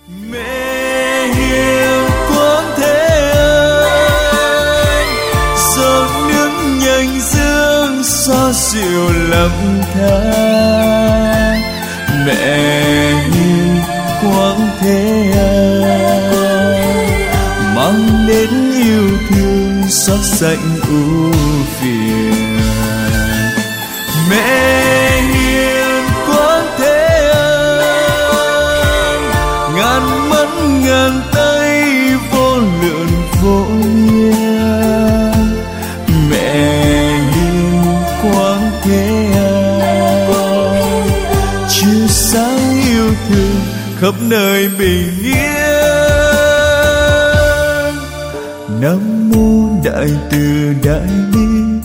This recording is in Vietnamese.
Mẹ hiền quang thế ơi, giọt nước nhành dương xoa dịu lầm than. Mẹ hiền quang thế ơi, mang đến yêu thương xót sạch ưu phiền. Mẹ hiền quang thế ơi, ngàn mắt ngàn tay vô lượng vô biên. Mẹ hiền quang thế ơi, chiếu sáng yêu thương khắp nơi bình yên. Nam mô Đại Từ Đại Bi